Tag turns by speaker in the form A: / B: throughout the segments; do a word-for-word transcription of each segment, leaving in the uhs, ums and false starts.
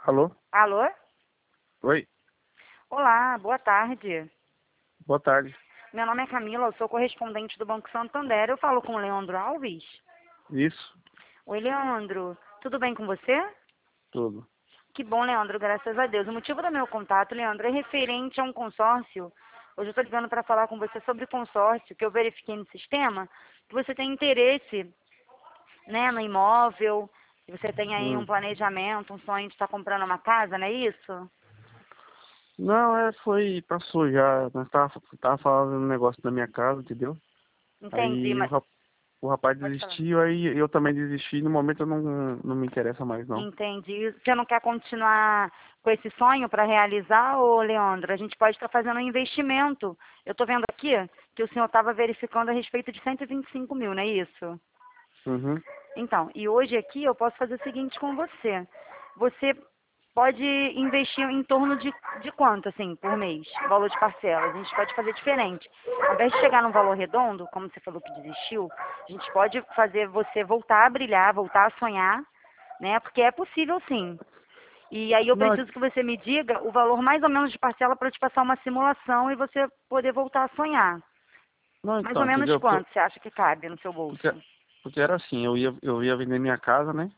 A: Alô?
B: Alô?
A: Oi,
B: Olá, boa tarde.
A: boa tarde.
B: Meu nome é Camila, eu sou correspondente do Banco Santander. Eu falo com o Leandro Alves.
A: Isso,
B: Oi, Leandro. Tudo bem com você?
A: tudo.
B: Que bom, Leandro, graças a Deus. O motivo do meu contato, Leandro, é referente a um consórcio. Hoje eu estou ligando para falar com você sobre consórcio, que eu verifiquei no sistema, que você tem interesse, né, no imóvel, que você tem aí um
A: Hum.
B: planejamento, um sonho de estar comprando uma casa, não é isso?
A: Não, é, foi, passou já. Nós tava, tava falando um negócio da minha casa, entendeu?
B: Entendi,
A: Aí o,
B: mas
A: rap- o rapaz
B: pode falar.
A: desistiu, aí eu também desisti. No momento eu não, não me interessa mais, não.
B: Entendi. Você não quer continuar com esse sonho para realizar, ô Leandro? A gente pode estar fazendo um investimento. Eu estou vendo aqui que o senhor estava verificando a respeito de cento e vinte e cinco mil, não é isso?
A: Uhum.
B: Então, e hoje aqui eu posso fazer o seguinte com você. Você pode investir em torno de, de quanto, assim, por mês? Valor de parcelas. A gente pode fazer diferente. Ao invés de chegar num valor redondo, como você falou que desistiu, a gente pode fazer você voltar a brilhar, voltar a sonhar, né? Porque é possível sim. E aí eu
A: Não,
B: preciso que você me diga o valor mais ou menos de parcela para eu te passar uma simulação e você poder voltar a sonhar.
A: não,
B: Mais ou
A: então,
B: menos
A: entendeu? Porque,
B: quanto você acha que cabe no seu
A: porque,
B: bolso?
A: porque era assim, eu ia, eu ia vender minha casa, né?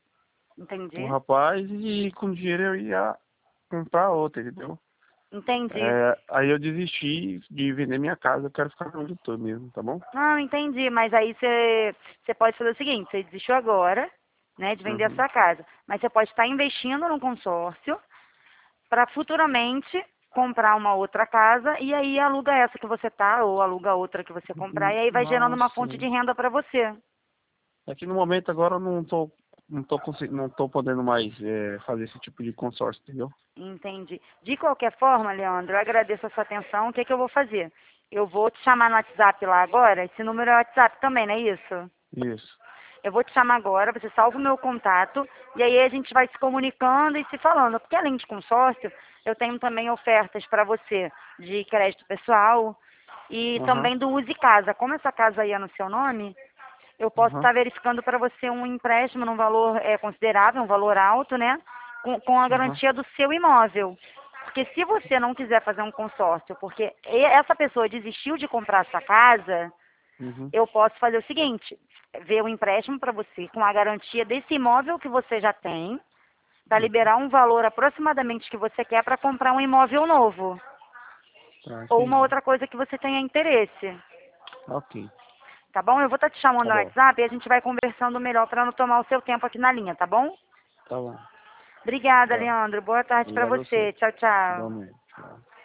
A: O
B: Entendi?
A: rapaz, e com dinheiro eu ia comprar outra, entendeu?
B: Entendi.
A: É, aí eu desisti de vender minha casa, eu quero ficar onde eu tô mesmo, tá bom?
B: Não, entendi, mas aí você, você pode fazer o seguinte, você desistiu agora, né, de vender a
A: Uhum.
B: sua casa, mas você pode estar investindo num consórcio para futuramente comprar uma outra casa e aí aluga essa que você tá ou aluga outra que você comprar e aí vai gerando uma
A: Nossa.
B: fonte de renda para você.
A: Aqui no momento agora eu não tô, não tô conseguindo, não tô podendo mais é, fazer esse tipo de consórcio, entendeu?
B: Entendi. De qualquer forma, Leandro, eu agradeço a sua atenção. O que, é que eu vou fazer? Eu vou te chamar no WhatsApp lá agora. Esse número é WhatsApp também, não é isso?
A: Isso.
B: Eu vou te chamar agora, você salva o meu contato e aí a gente vai se comunicando e se falando. Porque além de consórcio, eu tenho também ofertas para você de crédito pessoal e
A: Aham,
B: também do Use Casa. Como essa casa aí é no seu nome, eu posso
A: aham,
B: estar verificando para você um empréstimo num valor é, considerável, um valor alto, né? Com, com a
A: aham.
B: garantia do seu imóvel. Porque se você não quiser fazer um consórcio, porque e- essa pessoa desistiu de comprar essa casa,
A: Uhum.
B: eu posso fazer o seguinte, ver um empréstimo para você com a garantia desse imóvel que você já tem, para
A: Uhum.
B: liberar um valor aproximadamente que você quer para comprar um imóvel novo.
A: Tá,
B: Ou uma
A: entendi.
B: outra coisa que você tenha interesse.
A: Ok.
B: Tá bom? Eu vou estar te chamando
A: Tá
B: no
A: bom.
B: WhatsApp e a gente vai conversando melhor para não tomar o seu tempo aqui na linha, tá bom?
A: Tá bom.
B: Obrigada,
A: Tá.
B: Leandro. Boa tarde para
A: Obrigado a você.
B: você. Tchau, tchau.
A: Igualmente. Tchau.